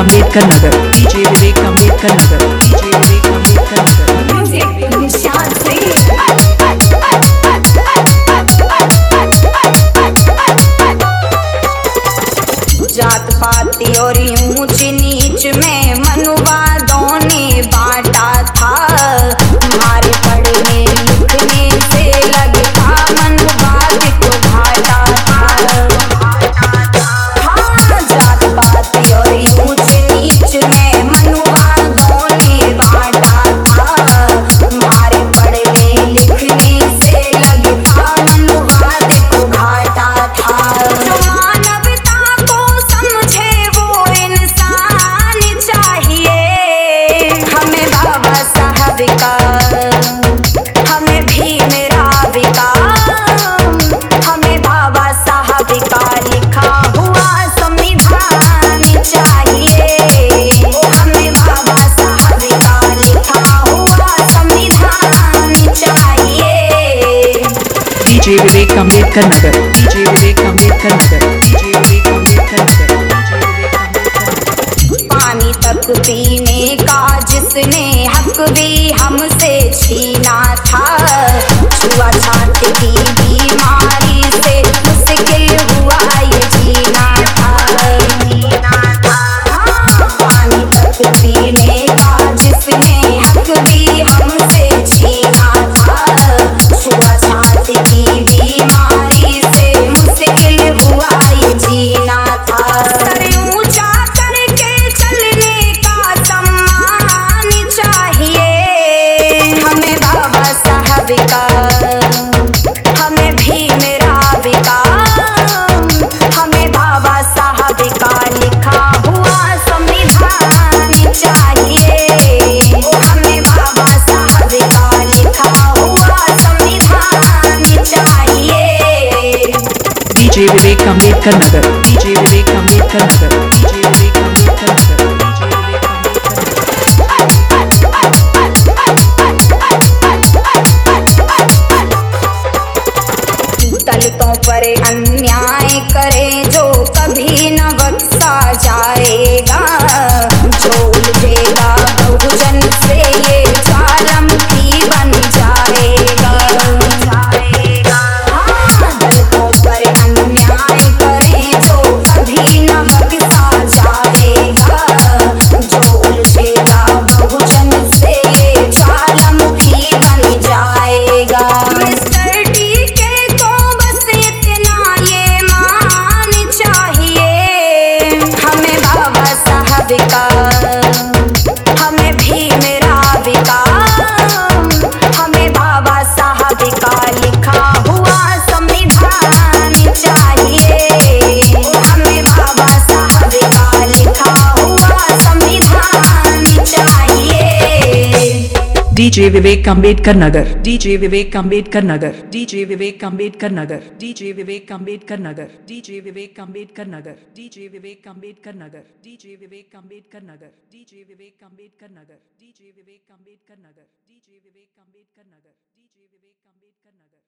Ambedkar Nagar, DJ Vivek Ambedkar Nagar, DJ Vivek Ambedkar Nagar. जात पाती और ऊंच नीच में मनुवादों ने बांटा था। हमारे पढ़ने लिखने से लगता मनुवाद को घाटा था। हाँ, जात पाती और ऊंच नीच में मनुवादों ने बांटा था। हमारे पढ़ने लिखने से लगता मनुवाद को घाटा था। हमें भीम राव का, हमें बाबा साहब का लिखा हुआ संविधान चाहिए। हमें बाबा साहब का लिखा हुआ संविधान चाहिए। DJ Vivek Ambedkar Nagar, DJ Vivek Ambedkar Nagar, DJ Vivek Ambedkar Nagar, DJ Vivek Ambedkar Nagar. पानी तक पीने का जिसने हक भी हमसे छीना था। छुआछूत की बीमारी से मुश्किल हुआ ये जीना था। पानी तक पीने का जिसने हक भी हमसे छीना था। छुआछूत की बीमारी से मुश्किल हुआ ये जीना था। सर ऊंचा करके चलने का सम्मान चाहिए। हमें बाबा साहब का, हमें भीम राव का, हमें बाबा साहब का लिखा हुआ संविधान चाहिए। हमें बाबा साहब का लिखा हुआ संविधान चाहिए। DJ Vivek Ambedkar Nagar, DJ Vivek Ambedkar Nagar, DJ Vivek Ambedkar Nagar, DJ Vivek दलितों पर अन्याय करे जो कभी न बख्शा जाएगा। जो उलझेगा बहुजन से ये ज्वालामुखी बन जाएगा। हाँ, दलितों पर अन्याय करे जो कभी न बख्शा जाएगा। जो उलझेगा बहुजन से ये ज्वालामुखी बन जाएगा। मिस्टर टी के को बस इतना ये मान चाहिए। हमें बाबा साहब का, हमें भीम राव का, हमें बाबा साहब का लिखा हुआ संविधान चाहिए। हमें बाबा साहब का लिखा हुआ संविधान चाहिए। DJ Vivek Ambedkar Nagar, DJ Vivek Ambedkar Nagar, DJ Vivek Ambedkar Nagar, DJ Vivek Ambedkar Nagar, DJ Vivek Ambedkar Nagar, DJ Vivek Ambedkar Nagar, DJ Vivek Ambedkar Nagar, DJ Vivek Ambedkar Nagar, DJ Vivek Ambedkar Nagar, DJ Vivek Ambedkar Nagar, DJ Vivek Ambedkar नगर।